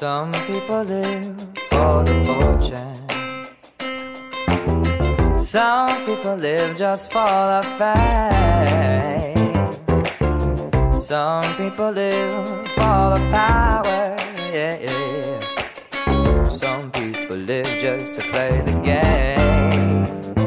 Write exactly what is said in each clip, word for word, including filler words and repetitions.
Some people live for the fortune. Some people live just for the fame. Some people live for the power, yeah, yeah. Some people live just to play the game.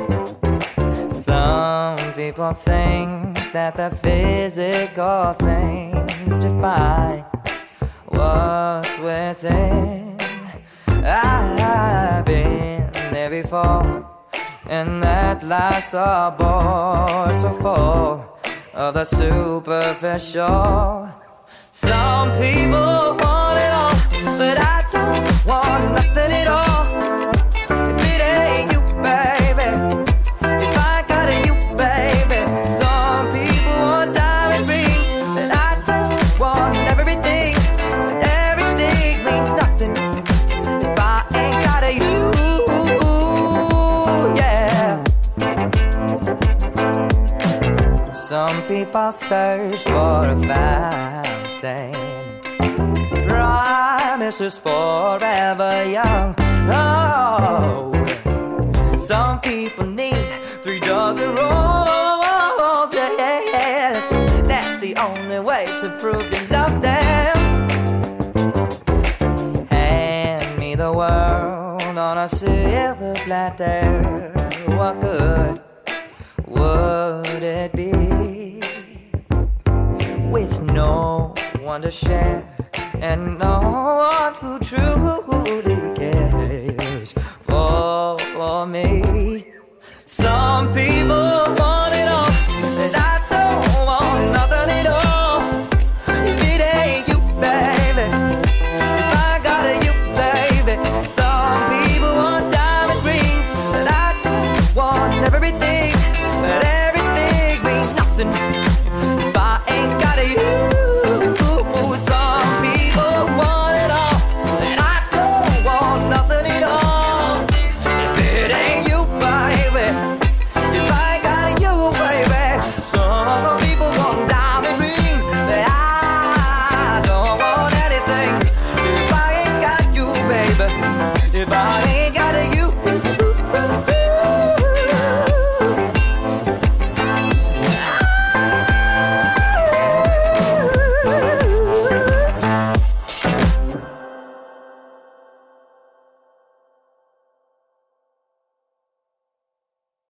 Some people think that the physical things define what's within. I've been there before, and that life's a bore so full of the superficial. Some people want it all, but I don't want nothing at all. If it ain't you, baby, if I got you, baby. Some people want diamond rings, but I don't want everything. But everything means nothing if I ain't got you. Some people search for a fountain, promises forever young. Oh, some people need three dozen roses. Yes, that's the only way to prove you love them. Hand me the world on a silver platter. What good would it be with no one to share and no one who truly cares for me? Some people